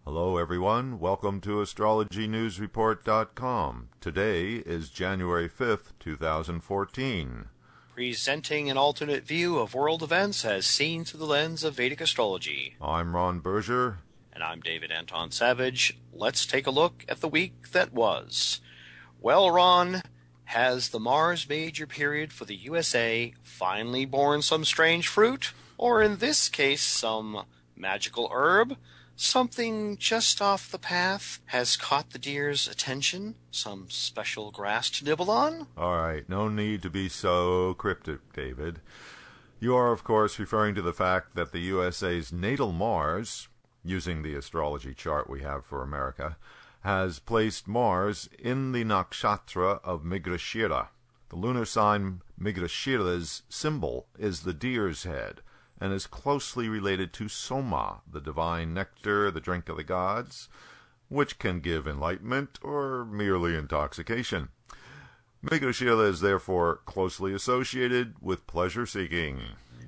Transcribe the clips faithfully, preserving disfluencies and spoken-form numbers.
Hello everyone, welcome to astrology news report dot com. Today is January fifth, two thousand fourteen. Presenting an alternate view of world events as seen through the lens of Vedic astrology. I'm Ron Berger. And I'm David Anton Savage. Let's take a look at the week that was. Well, Ron, has the Mars major period for the U S A finally borne some strange fruit? Or in this case, some magical herb? Something just off the path has caught the deer's attention? Some special grass to nibble on? All right, no need to be so cryptic, David. You are, of course, referring to the fact that the U S A's natal Mars, using the astrology chart we have for America, has placed Mars in the nakshatra of Mrigashira. The lunar sign Mrigashira's symbol is the deer's head, and is closely related to Soma, the divine nectar, the drink of the gods, which can give enlightenment or merely intoxication. Mrigashira is therefore closely associated with pleasure-seeking.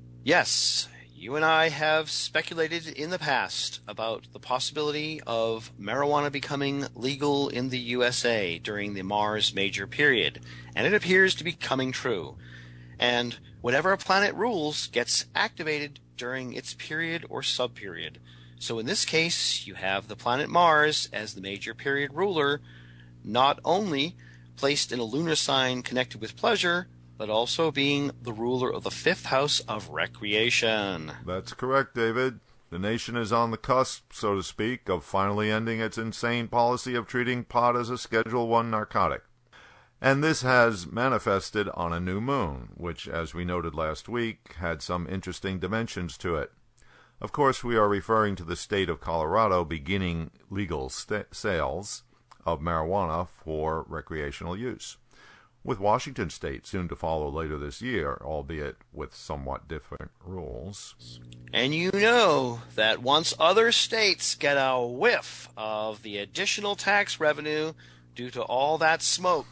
Yes, you and I have speculated in the past about the possibility of marijuana becoming legal in the U S A during the Mars major period, and it appears to be coming true. And whatever a planet rules gets activated during its period or subperiod. So in this case, you have the planet Mars as the major period ruler, not only placed in a lunar sign connected with pleasure, but also being the ruler of the fifth house of recreation. That's correct, David. The nation is on the cusp, so to speak, of finally ending its insane policy of treating pot as a Schedule One narcotic. And this has manifested on a new moon, which, as we noted last week, had some interesting dimensions to it. Of course, we are referring to the state of Colorado beginning legal st- sales of marijuana for recreational use, with Washington State soon to follow later this year, albeit with somewhat different rules. And you know that once other states get a whiff of the additional tax revenue due to all that smoke,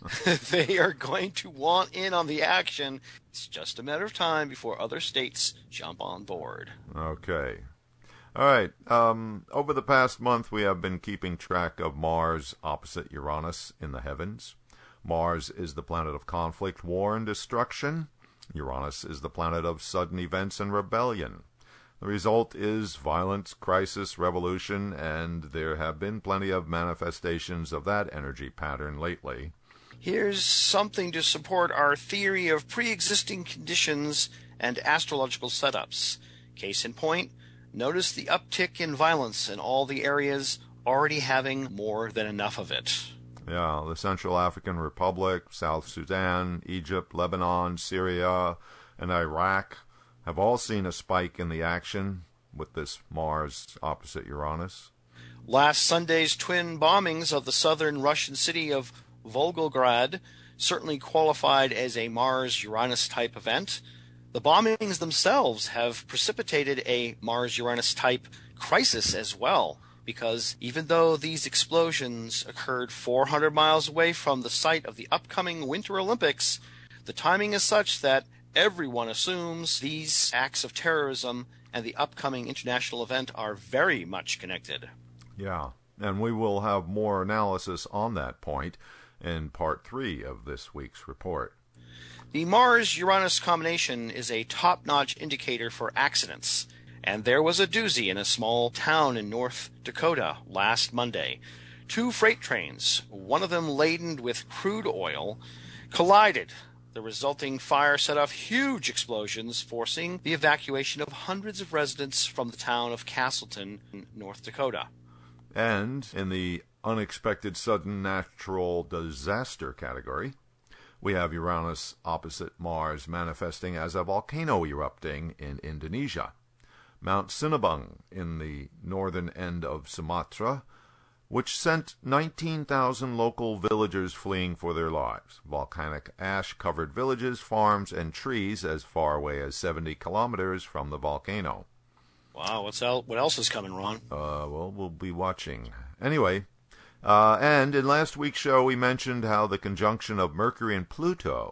they are going to want in on the action. It's just a matter of time before other states jump on board. Okay. All right. Um, over the past month, we have been keeping track of Mars opposite Uranus in the heavens. Mars is the planet of conflict, war, and destruction. Uranus is the planet of sudden events and rebellion. The result is violence, crisis, revolution, and there have been plenty of manifestations of that energy pattern lately. Here's something to support our theory of pre-existing conditions and astrological setups. Case in point, notice the uptick in violence in all the areas already having more than enough of it. Yeah, the Central African Republic, South Sudan, Egypt, Lebanon, Syria, and Iraq have all seen a spike in the action with this Mars opposite Uranus. Last Sunday's twin bombings of the southern Russian city of Volgograd certainly qualified as a Mars-Uranus type event. The bombings themselves have precipitated a Mars-Uranus type crisis as well, because even though these explosions occurred four hundred miles away from the site of the upcoming Winter Olympics, the timing is such that everyone assumes these acts of terrorism and the upcoming international event are very much connected. Yeah, and we will have more analysis on that point in part three of this week's report. The Mars-Uranus combination is a top-notch indicator for accidents, and there was a doozy in a small town in North Dakota last Monday. Two freight trains, one of them laden with crude oil, collided. The resulting fire set off huge explosions, forcing the evacuation of hundreds of residents from the town of Castleton, North Dakota. And in the unexpected sudden natural disaster category, we have Uranus opposite Mars manifesting as a volcano erupting in Indonesia. Mount Sinabung in the northern end of Sumatra, which sent nineteen thousand local villagers fleeing for their lives. Volcanic ash covered villages, farms, and trees as far away as seventy kilometers from the volcano. Wow, what's el- what else is coming, Ron? Uh, well, we'll be watching. Anyway, uh, and in last week's show we mentioned how the conjunction of Mercury and Pluto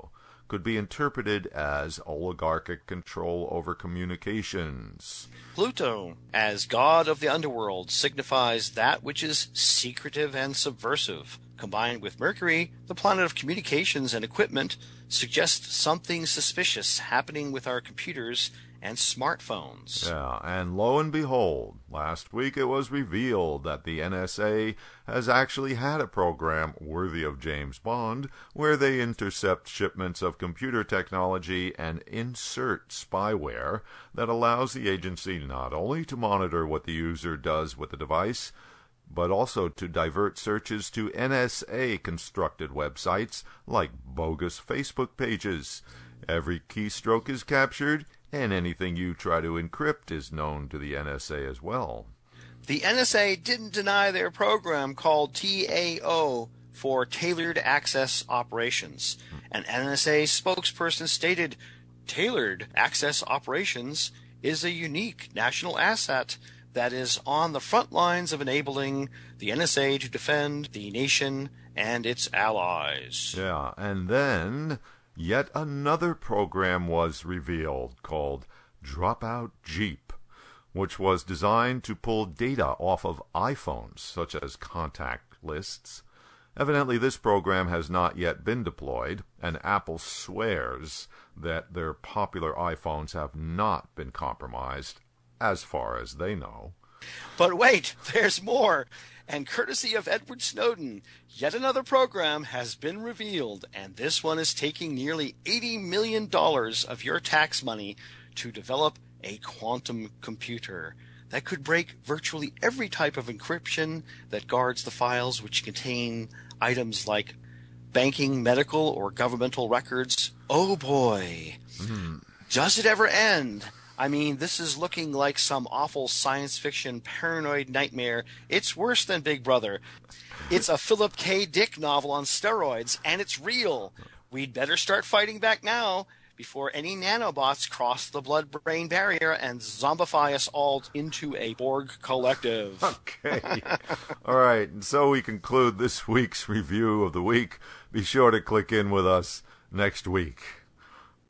could be interpreted as oligarchic control over communications. Pluto, as god of the underworld, signifies that which is secretive and subversive. Combined with Mercury, the planet of communications and equipment, suggests something suspicious happening with our computers and smartphones. Yeah, and lo and behold, last week it was revealed that the N S A has actually had a program worthy of James Bond where they intercept shipments of computer technology and insert spyware that allows the agency not only to monitor what the user does with the device, but also to divert searches to N S A-constructed websites like bogus Facebook pages. Every keystroke is captured, and anything you try to encrypt is known to the N S A as well. The N S A didn't deny their program called T A O for Tailored Access Operations. An N S A spokesperson stated, "Tailored Access Operations is a unique national asset that is on the front lines of enabling the N S A to defend the nation and its allies." Yeah, and then yet another program was revealed called Dropout Jeep, which was designed to pull data off of iPhones, such as contact lists. Evidently, this program has not yet been deployed, and Apple swears that their popular iPhones have not been compromised, as far as they know. But wait, there's more. And courtesy of Edward Snowden, yet another program has been revealed, and this one is taking nearly eighty million dollars of your tax money to develop a quantum computer that could break virtually every type of encryption that guards the files which contain items like banking, medical, or governmental records. Oh boy. Mm. Does it ever end? I mean, this is looking like some awful science fiction paranoid nightmare. It's worse than Big Brother. It's a Philip K. Dick novel on steroids, and it's real. We'd better start fighting back now before any nanobots cross the blood-brain barrier and zombify us all into a Borg collective. Okay. All right, and so we conclude this week's review of the week. Be sure to click in with us next week.